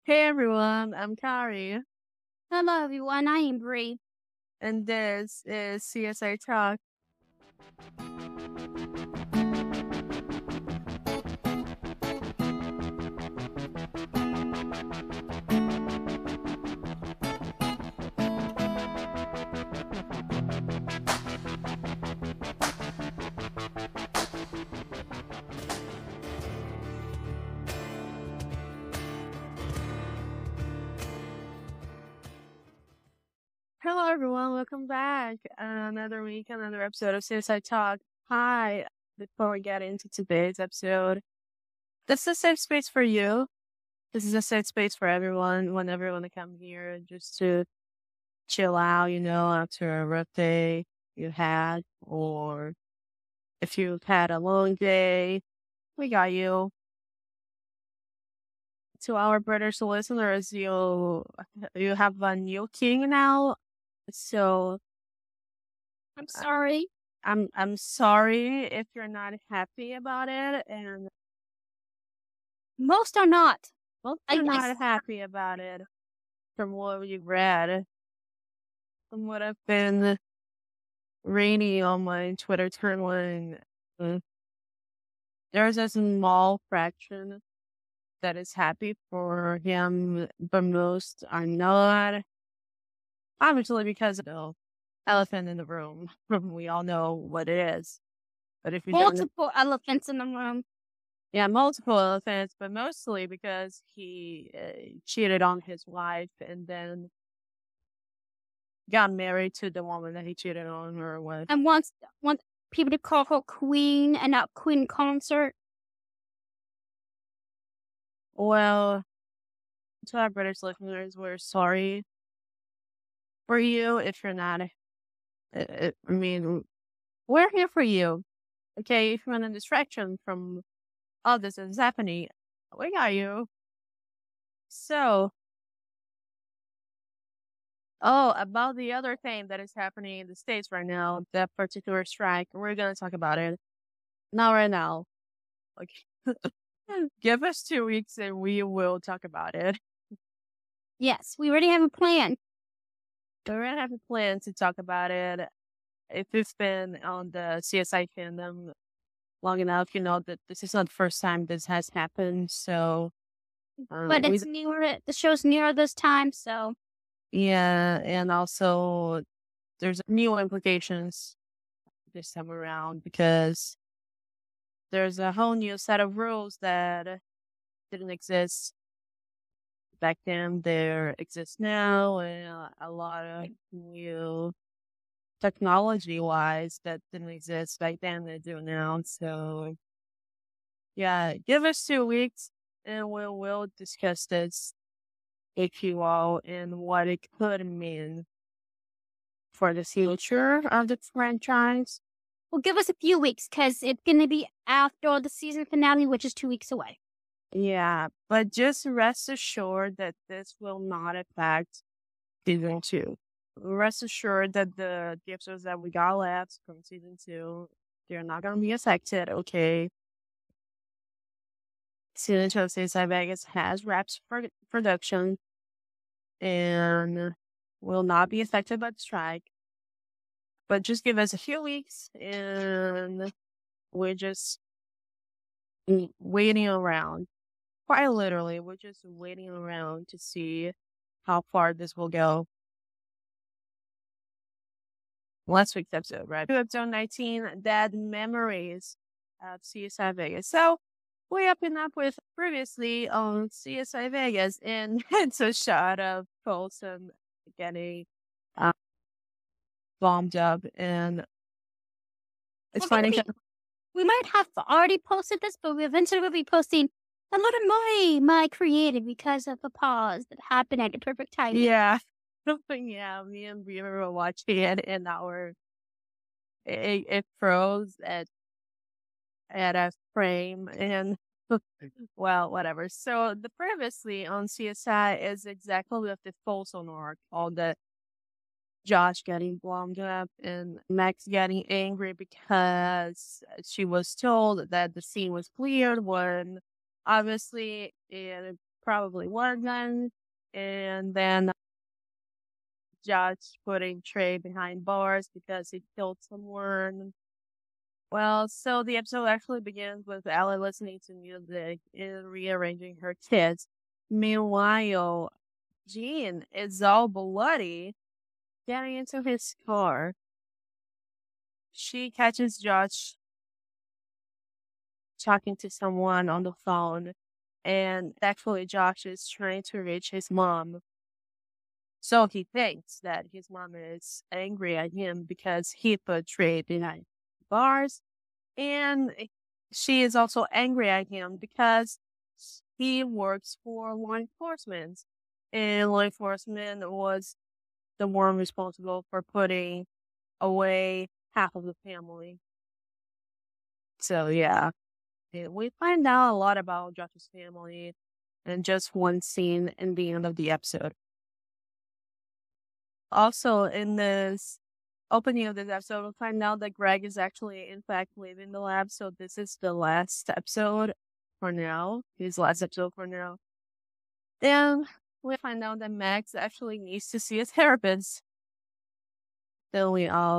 Hey everyone, I'm Kari, Hello, everyone. I am Bree. and this is CSI Talk. Hello everyone, welcome back. Another week, another episode of CSI Talk. Hi, before we get into today's episode, this is a safe space for you. This is a safe space for everyone whenever you want to come here just to chill out, after a rough day you had, or if you've had a long day, we got you. To our British listeners, you have a new king now. So I'm sorry. I'm sorry if you're not happy about it, and Most are not. most I, are I not happy about it. From what we've read, from what I've been reading on my Twitter timeline, uh, there's a small fraction that is happy for him, but most are not. Obviously, because the elephant in the room, we all know what it is. But if you don't, multiple elephants in the room. yeah, multiple elephants, but mostly because he cheated on his wife and then got married to the woman that he cheated on her with. And wants people to call her queen and not queen consort. Well, to our British listeners, we're sorry for you if you're not. I mean, we're here for you. Okay, if you want a distraction from all this is happening, we got you. So, about the other thing that is happening in the States right now, that particular strike, we're going to talk about it. Not right now. Like, give us 2 weeks and we will talk about it. Yes, we already have a plan. We're going to have a plan to talk about it. If you've been on the CSI fandom long enough, you know that this is not the first time this has happened. So, But it's nearer. The show's nearer this time, so yeah, and also there's new implications this time around because there's a whole new set of rules that didn't exist back then. There exists now, and a lot of new technology wise that didn't exist back then they do now. So yeah, give us 2 weeks and we will discuss this with you all and what it could mean for the future of the franchise. well, give us a few weeks because it's going to be after the season finale, which is 2 weeks away. Yeah, but just rest assured that this will not affect season 2. Rest assured that the episodes that we got left from season 2, they're not going to be affected, okay? Season 2 of CSI Vegas has wraps for production and will not be affected by the strike. But just give us a few weeks and we're just waiting around. Quite literally, we're just waiting around to see how far this will go. Last week's episode, right? Episode 19, Dead Memories of CSI Vegas. So, we opened up with previously on CSI Vegas, and it's a shot of Folsom getting bombed up, and it's funny. We might have already posted this, but we eventually will be posting a little more my creative because of the pause that happened at the perfect time. Yeah. Yeah, me and Bria were watching it and it froze at a frame and well, whatever. So the previously on CSI is exactly with the Folsom arc, all the Josh getting blown up and Max getting angry because she was told that the scene was cleared when obviously it probably water gun, and then Josh putting Trey behind bars because he killed someone. Well, so the episode actually begins with Allie listening to music and rearranging her kits. Meanwhile, Jean is all bloody, getting into his car. She catches Josh talking to someone on the phone, and actually Josh is trying to reach his mom. So he thinks that his mom is angry at him because he put Trey behind bars, and she is also angry at him because he works for law enforcement, and law enforcement was the one responsible for putting away half of the family. So yeah, we find out a lot about Josh's family in just one scene in the end of the episode. Also, in this opening of this episode, we'll find out that Greg is actually, in fact, leaving the lab. So this is the last episode for now. His last episode for now. Then we find out that Max actually needs to see a therapist. Then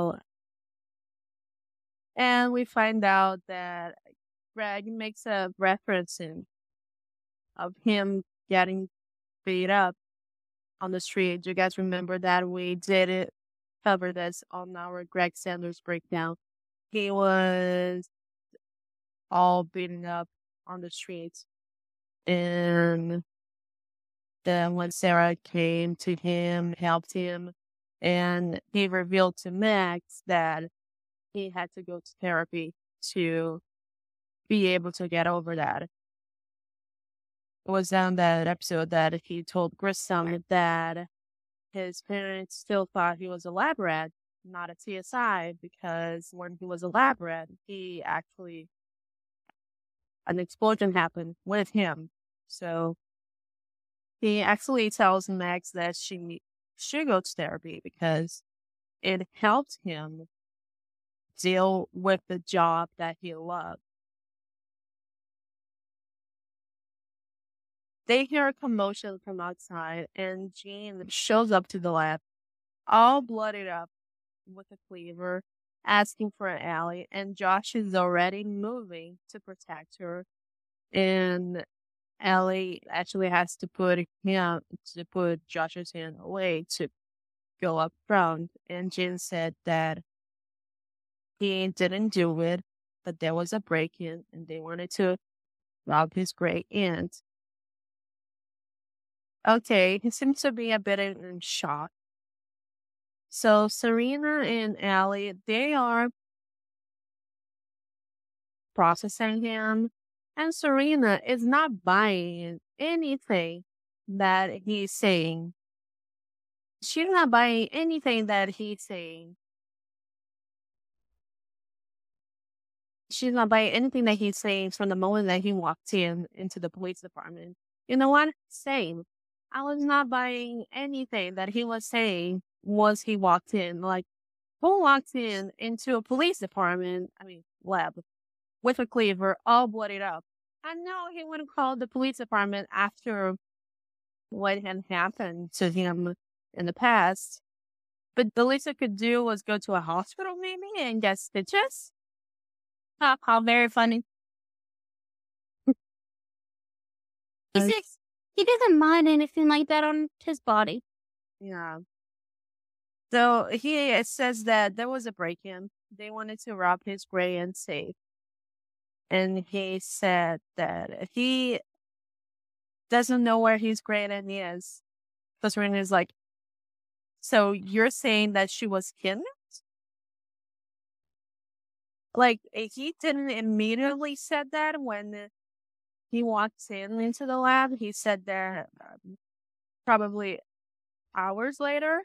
and we find out that Greg makes a reference of him getting beat up on the street. Do you guys remember that? We did cover this on our Greg Sanders breakdown. He was all beaten up on the streets. And then when Sarah came to him, helped him, and he revealed to Max that he had to go to therapy to be able to get over that. It was on that episode that he told Grissom that his parents still thought he was a lab rat, not a CSI, because when he was a lab rat, an explosion happened with him. So he actually tells Max that she should go to therapy because it helped him deal with the job that he loved. They hear a commotion from outside, and Jean shows up to the lab, all bloodied up with a cleaver, asking for Allie, and Josh is already moving to protect her. And Allie actually has to put Josh's hand away to go up front. And Jean said that he didn't do it, but there was a break-in, and they wanted to rob his great aunt. Okay, he seems to be a bit in shock. So Serena and Allie, they are processing him, and Serena is not buying anything that he's saying. She's not buying anything that he's saying. She's not buying anything that he's saying from the moment that he walked into the police department. You know what? Same. I was not buying anything that he was saying once he walked in. Like, who walked into a police department, lab, with a cleaver, all bloodied up? I know he would have called the police department after what had happened to him in the past. But the least I could do was go to a hospital maybe and get stitches. How very funny. He doesn't mind anything like that on his body. Yeah. So he says that there was a break-in. They wanted to rob his gray and safe. And he said that he doesn't know where his great aunt is. So Serena is like, so you're saying that she was kidnapped? Like, he didn't immediately said that when he walked into the lab. He said that probably hours later.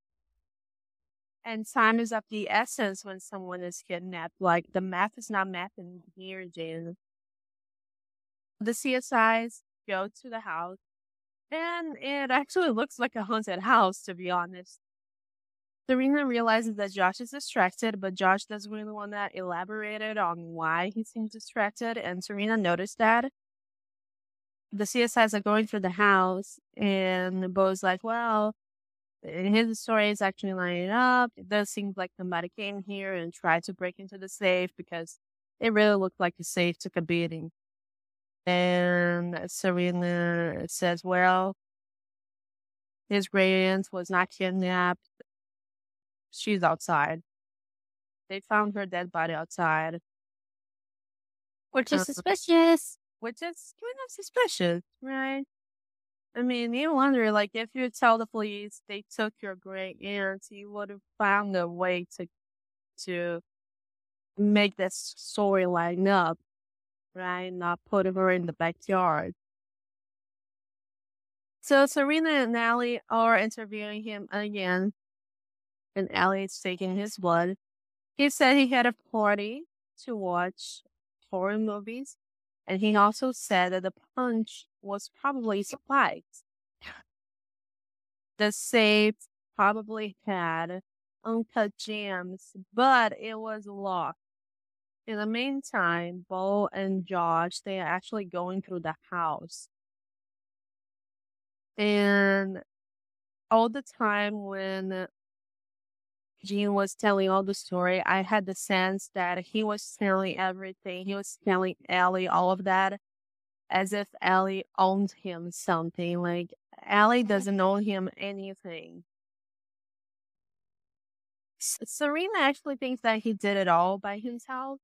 And time is of the essence when someone is kidnapped. Like, the math is not mathing here, Jane. The CSIs go to the house, and it actually looks like a haunted house, to be honest. Serena realizes that Josh is distracted, but Josh doesn't really want to elaborate on why he seems distracted, and Serena noticed that. the CSIs are going through the house, and Bo's like, well, his story is actually lining up. It does seem like somebody came here and tried to break into the safe because it really looked like the safe took a beating. And Serena says, well, his great aunt was not kidnapped. She's outside. They found her dead body outside. Which is suspicious. Which is kind of suspicious, right? I mean, you wonder, like, if you tell the police they took your great aunt, you would have found a way to make this story line up, right? Not put her in the backyard. So Serena and Allie are interviewing him again, and Allie is taking his blood. He said he had a party to watch horror movies, and he also said that the punch was probably spiked. The safe probably had uncut gems, but it was locked. In the meantime, Bo and Josh, they are actually going through the house. And all the time when Gene was telling all the story, I had the sense that he was telling everything. He was telling Allie all of that as if Allie owned him something. Like, Allie doesn't owe him anything. Serena actually thinks that he did it all by himself.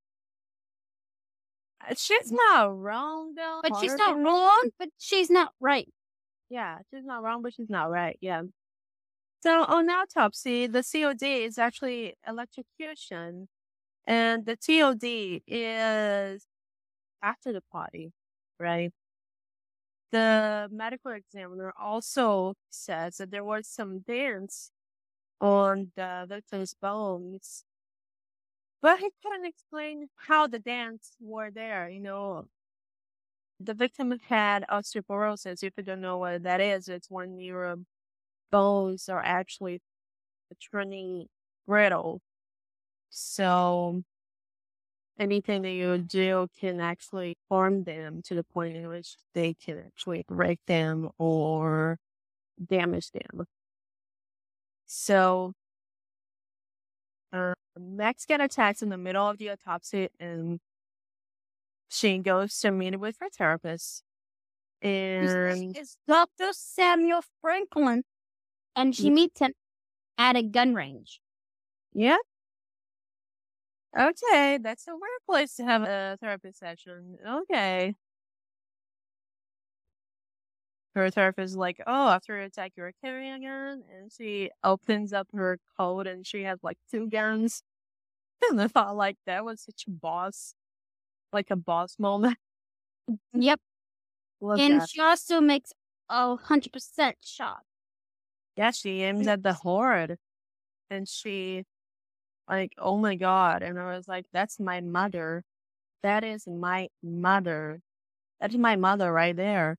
She's not wrong, though. But she's not wrong, but she's not right. Yeah, she's not wrong, but she's not right. Yeah. So on autopsy, the COD is actually electrocution. And the TOD is after the party, right? The medical examiner also says that there was some dents on the victim's bones, but he couldn't explain how the dents were there. You know, the victim had osteoporosis. If you don't know what that is, it's when your bones are actually turning brittle. So anything that you do can actually harm them to the point in which they can actually break them or damage them. So Max gets attacked in the middle of the autopsy, and she goes to meet with her therapist. And it's Dr. Samuel Franklin, and she meets him at a gun range. Yeah. Okay, that's a weird place to have a therapy session. Okay. Her therapist is like, oh, after you attack, you're carrying a gun. And she opens up her coat and she has like 2 guns. And I thought like that was such a boss, like a boss moment. Yep. Love and that. she also makes a 100% shot. Yeah, she aims at the horde. And she like, oh my God. And I was like, that's my mother. That is my mother. That's my mother right there.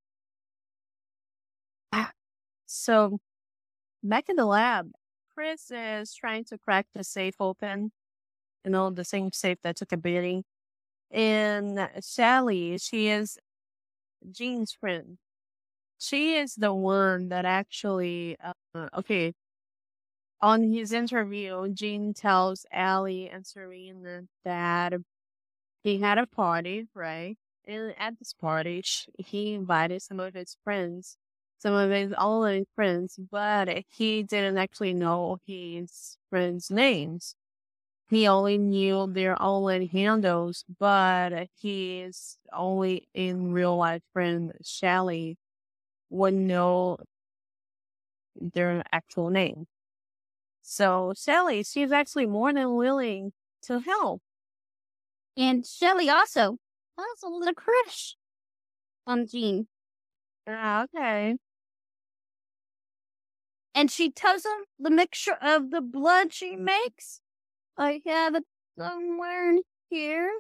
So back in the lab, Chris is trying to crack the safe open. You know, the same safe that took a beating. And Sally, she is Jean's friend. She is the one that actually, okay, on his interview, Jean tells Allie and Serena that he had a party, right? And at this party, he invited some of his friends, some of his online friends, but he didn't actually know his friends' names. He only knew their online handles, but his only in real life friend, Shelly, would know their actual name. So Shelly, she's actually more than willing to help. And Shelly also has a little crush on Jean. Okay. And she tells him the mixture of the blood she makes. I have it somewhere in here.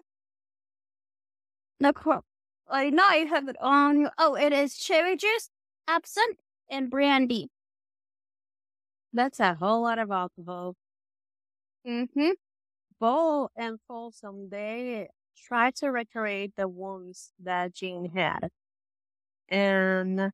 I know I have it on you. Oh, it is cherry juice, absinthe, and brandy. That's a whole lot of alcohol. Mm-hmm. Bo and Folsom, they try to recreate the wounds that Jean had. And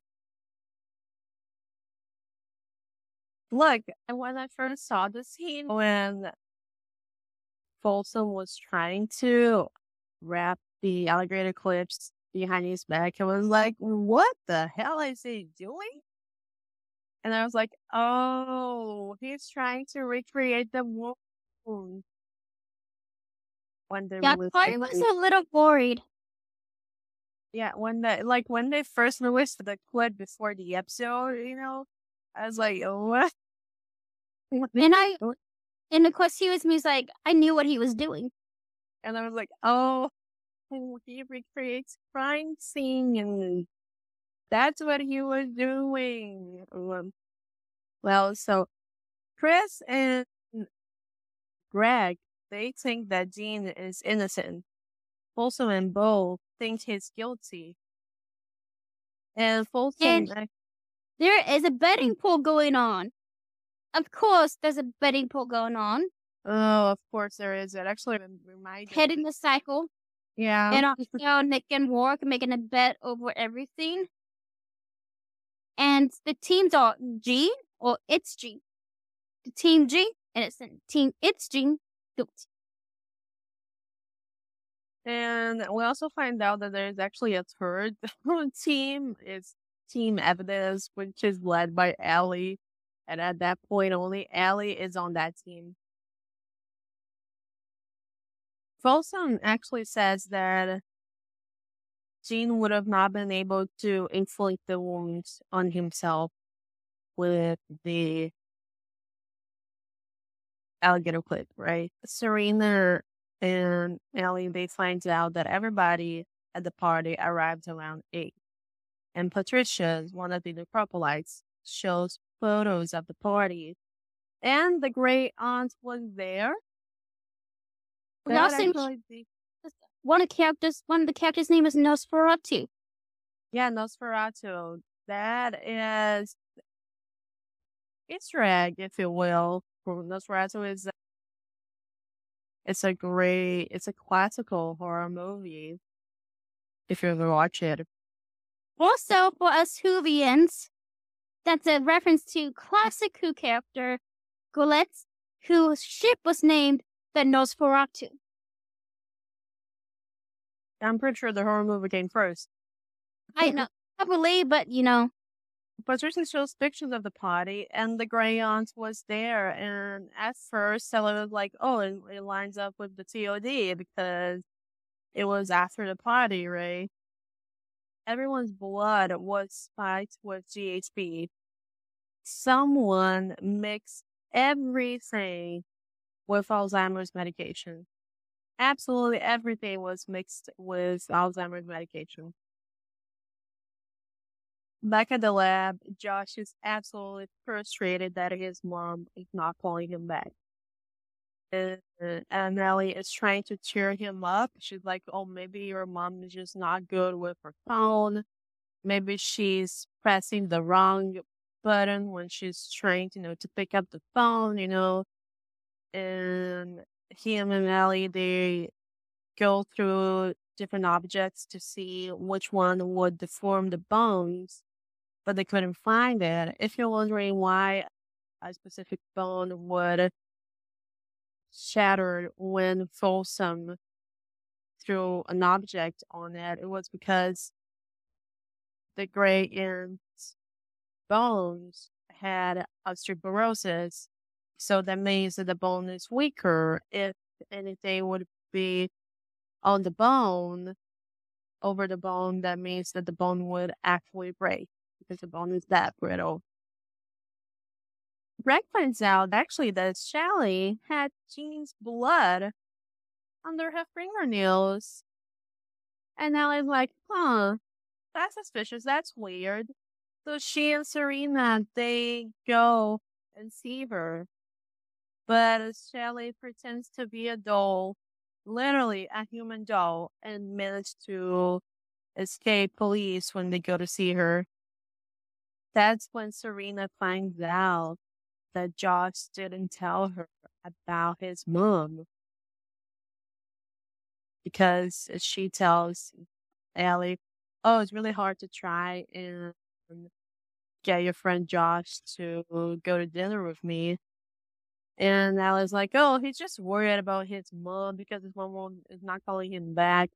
look, and when I first saw the scene when Folsom was trying to wrap the alligator clips behind his back, I was like, what the hell is he doing? And I was like, oh, he's trying to recreate the wound when they Yeah, released I was a little worried. yeah, when they first released the clip before the episode, I was like, what? And of course he was like, I knew what he was doing. And I was like, oh, he recreates crime scene, and that's what he was doing. Well, so Chris and Greg, they think that Dean is innocent. Folsom and Bo think he's guilty. And Folsom... And there is a betting pool going on. Of course, there's a betting pool going on. Oh, of course there is. It actually reminded me. Heading the cycle. Yeah. And how Nick and Rourke making a bet over everything. And the teams are G or It's G. The team G and it's the team It's G. And we also find out that there's actually a third team. It's Team Evidence, which is led by Allie. And at that point, only Allie is on that team. Folsom actually says that Gene would have not been able to inflict the wounds on himself with the alligator clip, right? Serena and Ellie, they find out that everybody at the party arrived around 8. And Patricia, one of the necropolites, shows photos of the party. And the great aunt was there. We also one of the characters' name is Nosferatu. Yeah, Nosferatu. That is Easter egg, if you will. Nosferatu is it's a classical horror movie. If you ever watch it. Also, for us Whovians, that's a reference to classic Who character Golette, whose ship was named the Nosferatu. I'm pretty sure the horror movie came first. I know, probably, but Patricia shows pictures of the party, and the Grey Aunt was there. And at first, Stella was like, "Oh, it lines up with the TOD because it was after the party, right?" Everyone's blood was spiked with GHB. Someone mixed everything with Alzheimer's medication. Absolutely everything was mixed with Alzheimer's medication. Back at the lab, Josh is absolutely frustrated that his mom is not calling him back. And Nellie is trying to cheer him up. She's like, oh, maybe your mom is just not good with her phone. Maybe she's pressing the wrong button when she's trying, to pick up the phone, And him and Nellie, they go through different objects to see which one would deform the bones, but they couldn't find it. If you're wondering why a specific bone would shatter when Folsom threw an object on it, it was because the Grey Aunt's bones had osteoporosis. So that means that the bone is weaker. If anything would be on the bone, over the bone, that means that the bone would actually break because the bone is that brittle. Greg finds out actually that Shelly had Jean's blood under her fingernails. And Allie's like, that's suspicious. That's weird. So she and Serena, they go and see her. But Shelly pretends to be a doll, literally a human doll, and managed to escape police when they go to see her. That's when Serena finds out that Josh didn't tell her about his mom. Because she tells Allie, "Oh, it's really hard to try and get your friend Josh to go to dinner with me." And I was like, "Oh, he's just worried about his mom because his mom is not calling him back."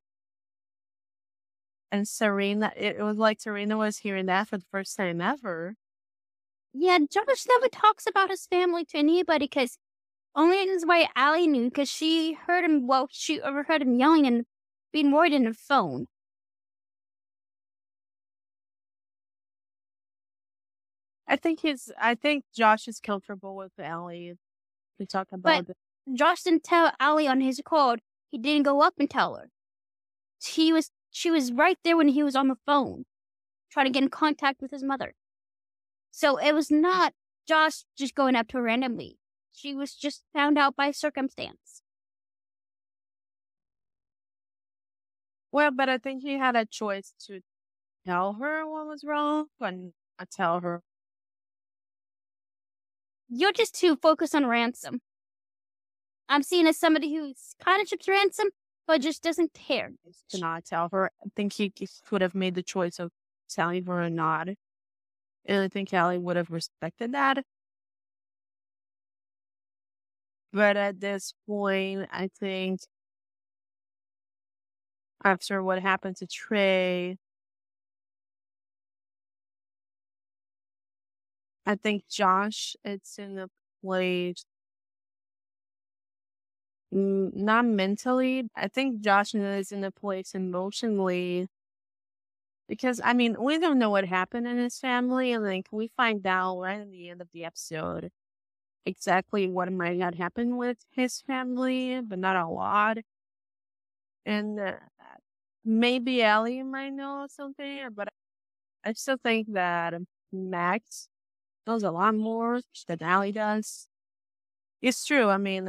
And Serena, it was like Serena was hearing that for the first time ever. Yeah, Josh never talks about his family to anybody because only reason why Allie knew because she heard him. Well, she overheard him yelling and being worried in the phone. I think Josh is comfortable with Ellie to talk But about it. Josh didn't tell Allie on his call. He didn't go up and tell her. She was right there when he was on the phone, trying to get in contact with his mother. So it was not Josh just going up to her randomly. She was just found out by circumstance. Well, but I think he had a choice to tell her what was wrong and not tell her. You're just too focused on Ransom. I'm seen as somebody who kind of ships Ransom, but just doesn't care. To not tell her. I think he would have made the choice of telling her or not. And I think Allie would have respected that. But at this point, I think after what happened to Trey, I think Josh, it's in a place, not mentally. I think Josh is in a place emotionally because, I mean, we don't know what happened in his family. And like, we find out right at the end of the episode exactly what might have happened with his family, but not a lot. And maybe Ellie might know something, but I still think that Max knows a lot more than Allie does. It's true. I mean,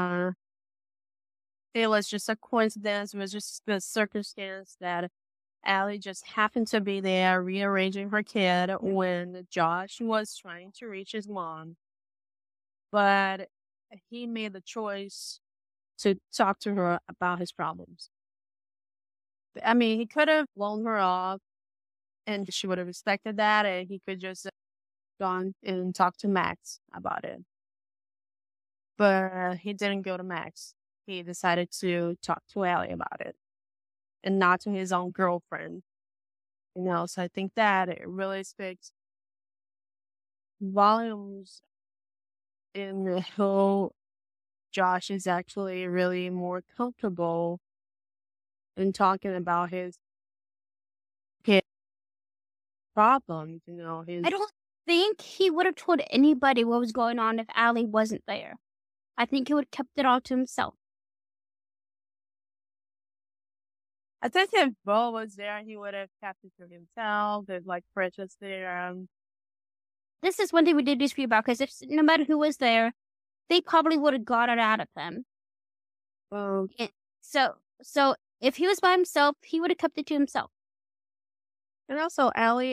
it was just a coincidence. It was just the circumstance that Allie just happened to be there rearranging her kid when Josh was trying to reach his mom. But he made the choice to talk to her about his problems. I mean, he could have blown her off and she would have respected that, and he could just gone and talk to Max about it. But he didn't go to Max. He decided to talk to Allie about it and not to his own girlfriend. So I think that it really speaks volumes in who Josh is actually really more comfortable in talking about his problems, his. I don't think he would have told anybody what was going on if Allie wasn't there. I think he would have kept it all to himself. I think if Bo was there, he would have kept it to himself. There's like Precious there. This is one thing we did disagree about because if no matter who was there, they probably would have got it out of him. So if he was by himself, he would have kept it to himself. And also,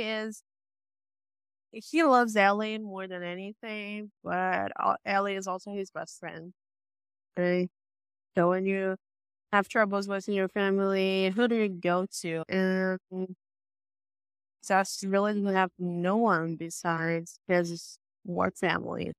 he loves Ellie more than anything, but Ellie is also his best friend. Okay? So when you have troubles with your family, who do you go to? And Josh really doesn't have no one besides his work family.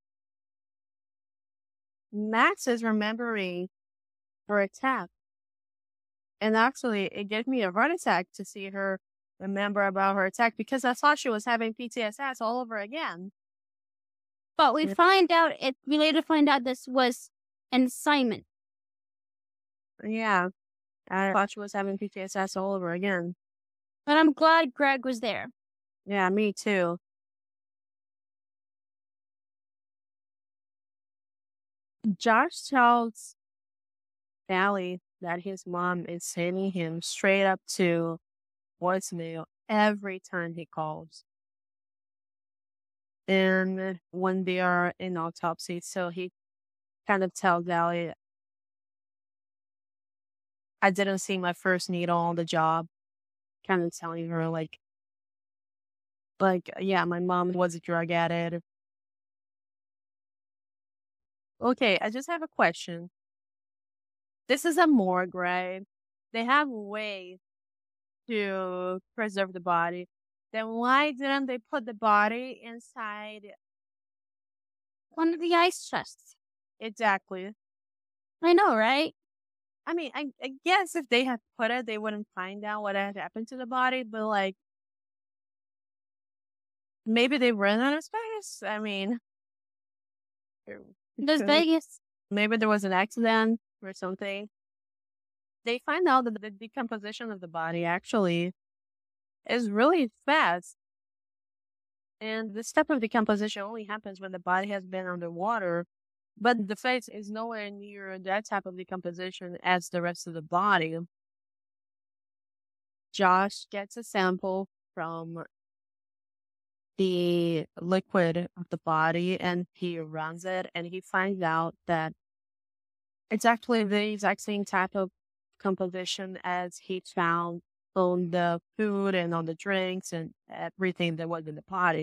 Max is remembering her attack. And actually, it gave me a heart attack to see her remember about her attack because I thought she was having PTSD all over again. But we later find out this was an assignment. Yeah. I thought she was having PTSD all over again. But I'm glad Greg was there. Yeah, me too. Josh tells Allie that his mom is sending him straight up to voicemail every time he calls. And when they are in autopsy, so he kind of tells Allie, I didn't see my first needle on the job. Kind of telling her like, yeah, my mom was a drug addict. Okay, I just have a question. This is a morgue, right? They have ways to preserve the body, then why didn't they put the body inside? One of the ice chests. Exactly. I know, right? I mean, I guess if they had put it, they wouldn't find out what had happened to the body, but like, maybe they ran out of space. I mean, There's Vegas. maybe there was an accident or something. They find out that the decomposition of the body actually is really fast. And this step of decomposition only happens when the body has been underwater, but the face is nowhere near that type of decomposition as the rest of the body. Josh gets a sample from the liquid of the body and he runs it and he finds out that it's actually the exact same type of composition as he found on the food and on the drinks and everything that was in the body.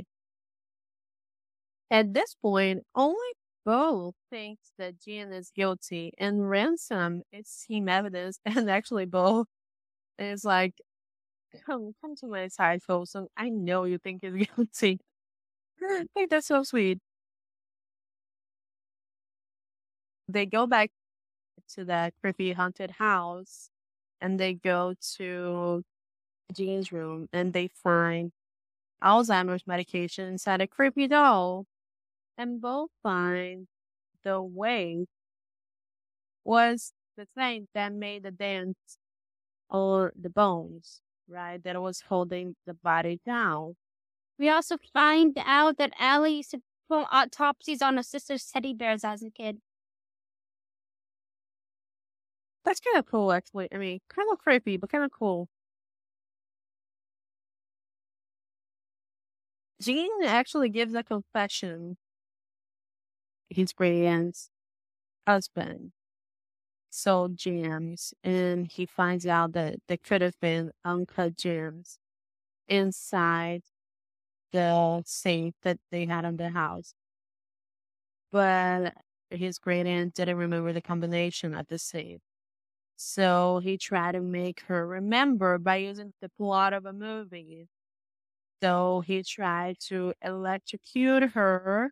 At this point, only Bo thinks that Jean is guilty and Ransom is team evidence. And actually, Bo is like, come to my side, Folsom. I know you think he's guilty. I think that's so sweet. They go back to that creepy haunted house and they go to Jean's room and they find Alzheimer's medication inside a creepy doll. And both find the weight was the thing that made the dent or the bones, right? That was holding the body down. We also find out that Allie used to perform autopsies on her sister's teddy bears as a kid. That's kind of cool, actually. I mean, kind of creepy, but kind of cool. Jean actually gives a confession. His great aunt's husband sold gems, and he finds out that there could have been uncut gems inside the safe that they had in the house. But his great aunt didn't remember the combination of the safe. So he tried to make her remember by using the plot of a movie. So he tried to electrocute her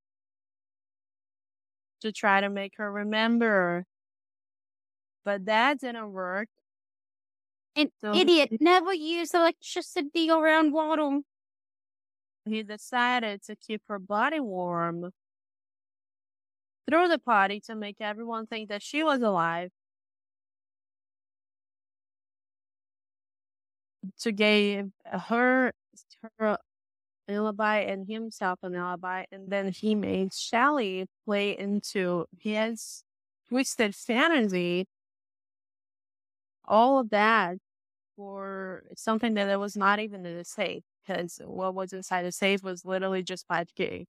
to try to make her remember. But that didn't work. An idiot never used electricity around water. He decided to keep her body warm through the party to make everyone think that she was alive. To give her alibi and himself an alibi, and then he made Shelly play into his twisted fantasy. All of that for something that was not even in the safe, because what was inside the safe was literally just 5K.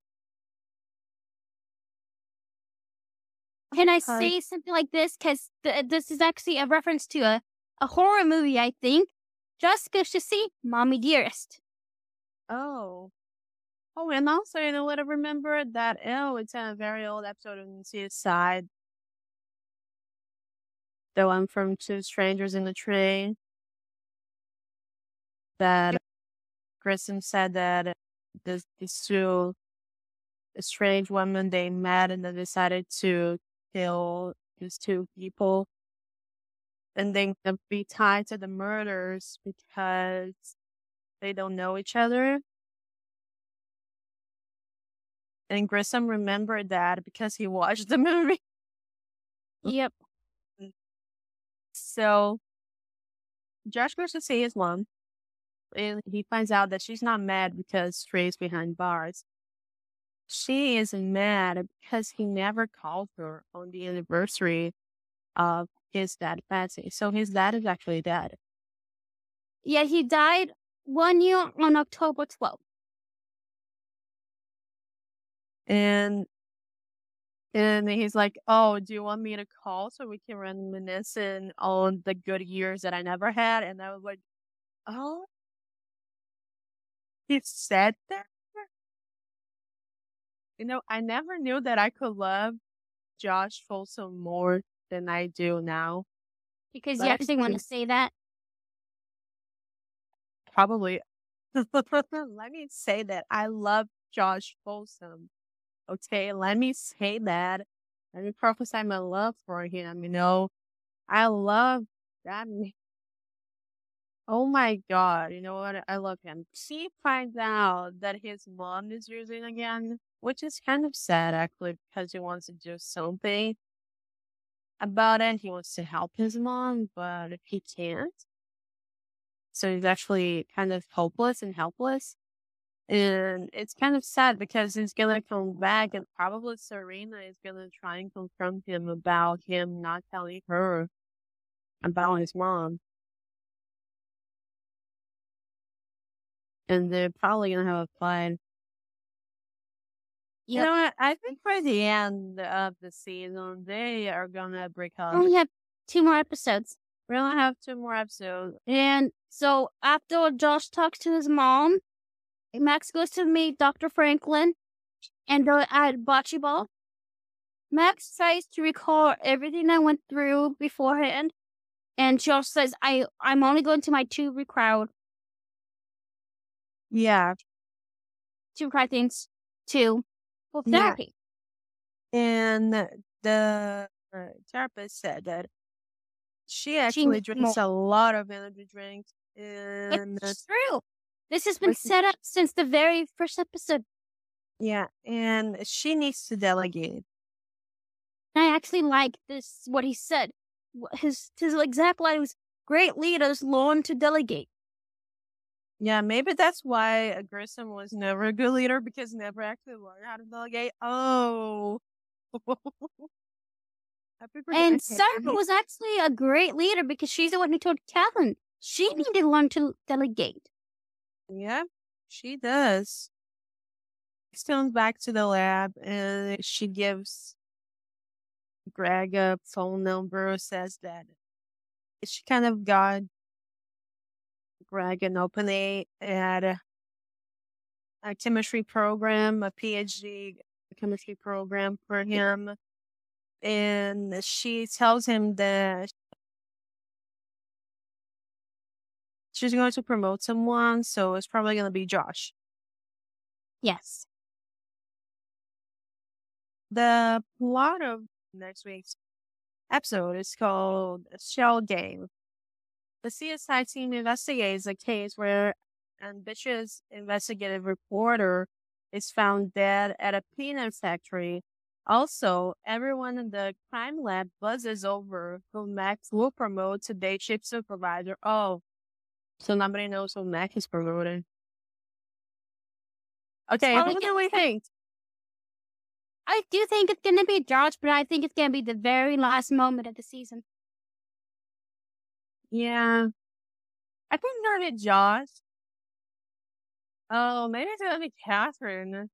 Can I say something like this? Because this is actually a reference to a horror movie, I think. Jessica should see Mommy Dearest. Oh, and also, what I remember that, it's a very old episode of CSI. The one from Two Strangers in the Tree. That Grissom said that these two strange women, they met and they decided to kill these two people. And they could be tied to the murders because they don't know each other. And Grissom remembered that because he watched the movie. Yep. So Josh goes to see his mom, and he finds out that she's not mad because Trey's behind bars. She is mad because he never called her on the anniversary of his dad passing. So his dad is actually dead. Yeah, he died 1 year on October 12th. And he's like, oh, do you want me to call so we can reminisce on the good years that I never had? And I was like, oh, he said that? I never knew that I could love Josh Folsom more than I do now. Because you actually want to say that? probably. Let me say that I love Josh Folsom. Okay, let me say that. Let me prophesy my love for him. I love that. Oh my god, you know what? I love him. She finds out that his mom is using again, which is kind of sad actually, because he wants to do something about it. He wants to help his mom, but he can't. So he's actually kind of hopeless and helpless. And it's kind of sad because he's gonna come back and probably Serena is gonna try and confront him about him not telling her about his mom. And they're probably gonna have a fight. You Yep. know what? I think by the end of the season, they are gonna break We up. only have 2 more episodes. We only have 2 more episodes. And so after Josh talks to his mom, Max goes to meet Dr. Franklin and they're at bocce ball. Max tries to recall everything I went through beforehand. And Josh says, I'm only going to my 2 crowd. Yeah. 2 cry things. 2 for Yeah. therapy. And the therapist said that she actually needs drinks more. a lot of energy drinks. And It's true. This has been Which- set up since the very first episode. yeah, and she needs to delegate. I actually like this, what he said. His exact line was, great leaders learn to delegate. Yeah, maybe that's why Grissom was never a good leader because he never actually learned how to delegate. Oh. And Sarah was actually a great leader because she's the one who told Catherine she needed to learn to delegate. Yeah, she does. She comes back to the lab and she gives Greg a phone number, says that she kind of got Greg an opening at a chemistry program, a PhD chemistry program for him. And she tells him that she's going to promote someone, so it's probably going to be Josh. Yes. The plot of next week's episode is called Shell Game. The CSI team investigates a case where an ambitious investigative reporter is found dead at a peanut factory. Also, everyone in the crime lab buzzes over who Max will promote to day shift supervisor. Oh, so nobody knows who Max is promoting. Okay, who do we think? I do think it's going to be Josh, but I think it's going to be the very last moment of the season. Yeah. I think it's going to be Josh. Oh, maybe it's going to be Catherine.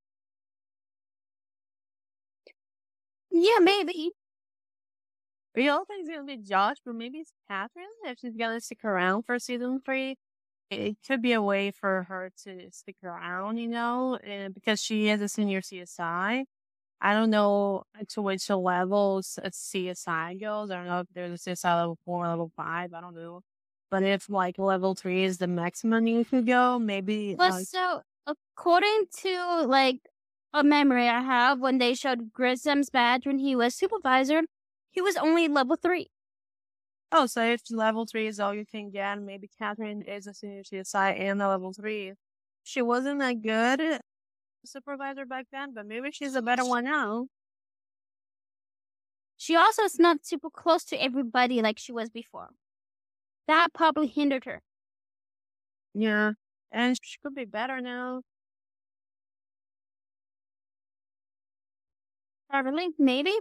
Yeah, maybe. We all think it's going to be Josh, but maybe it's Catherine if she's going to stick around for season 3. It could be a way for her to stick around, because she is a senior CSI. I don't know to which levels a CSI goes. I don't know if there's a CSI level 4, level 5. I don't know. But if level 3 is the maximum you could go, maybe. But so, according to a memory I have, when they showed Grissom's badge when he was supervisor, he was only level 3. Oh, so if level 3 is all you can get, maybe Catherine is a senior CSI and a level 3. She wasn't a good supervisor back then, but maybe she's a better one now. She also is not super close to everybody like she was before. That probably hindered her. Yeah, and she could be better now. Probably, maybe.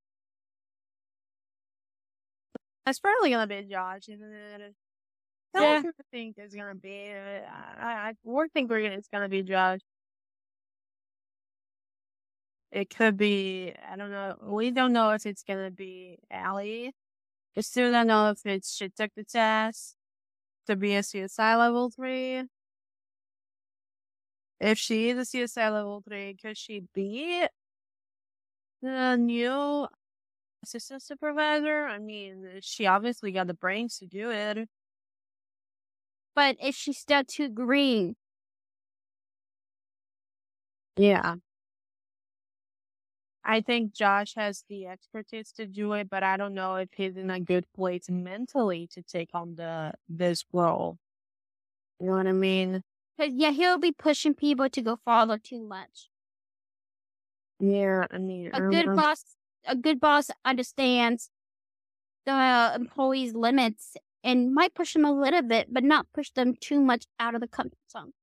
It's probably gonna be Josh, isn't it? Yeah. I think it's gonna be. We're thinking it's gonna be Josh. It could be. I don't know. We don't know if it's gonna be Allie. We still don't know if she took the test to be a CSI level 3. If she is a CSI level 3, could she be the new assistant supervisor? I mean, she obviously got the brains to do it. But is she still too green? Yeah. I think Josh has the expertise to do it, but I don't know if he's in a good place mentally to take on this role. You know what I mean? Because, yeah, he'll be pushing people to go farther too much. Yeah, I mean, A good boss understands the employees' limits and might push them a little bit, but not push them too much out of the comfort zone.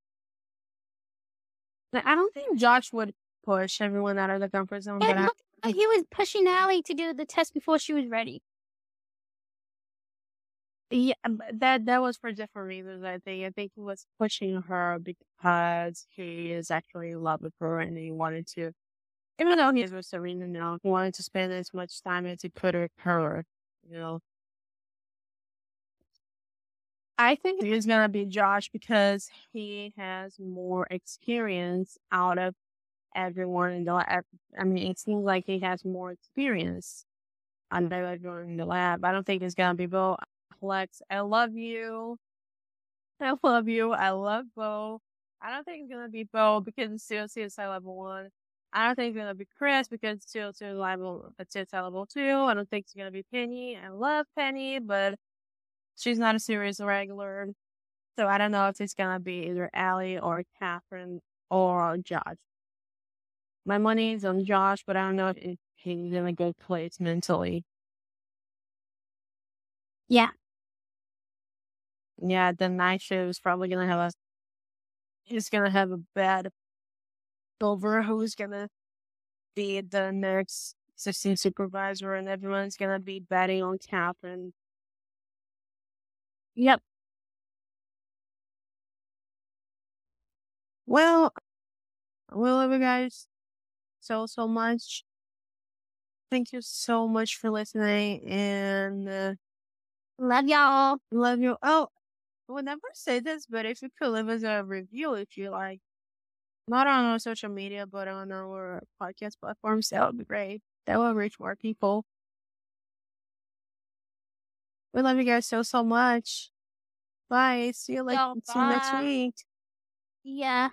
I don't think Josh would push everyone out of the comfort zone, but He was pushing Allie to do the test before she was ready. yeah, that was for different reasons. I think he was pushing her because he is actually in love with her, and he wanted to, even though he is with Serena now, he wanted to spend as much time as he could with her. You know, I think it's gonna be Josh because he has more experience out of everyone in the lab. I mean, it seems like he has more experience on everyone in the lab. I don't think it's gonna be Bo. Lex, I love you. I love you. I love Bo. I don't think it's gonna be Bo because it's still CSI level 1. I don't think it's gonna be Chris because it's still CSI level 2. I don't think it's gonna be Penny. I love Penny, but she's not a serious regular. So I don't know if it's gonna be either Allie or Catherine or Josh. My money is on Josh, but I don't know if he's in a good place mentally. Yeah. Yeah, the night show is probably gonna have a bad Silver who's gonna be the next assistant supervisor, and everyone's gonna be betting on Catherine. Yep. Well, we love you guys so much. Thank you so much for listening, and love y'all. Love you. Oh, we'll never say this, but if you could leave us a review if you like, not on our social media, but on our podcast platforms, that would be great. That will reach more people. We love you guys so much. Bye. See you next week. Yeah.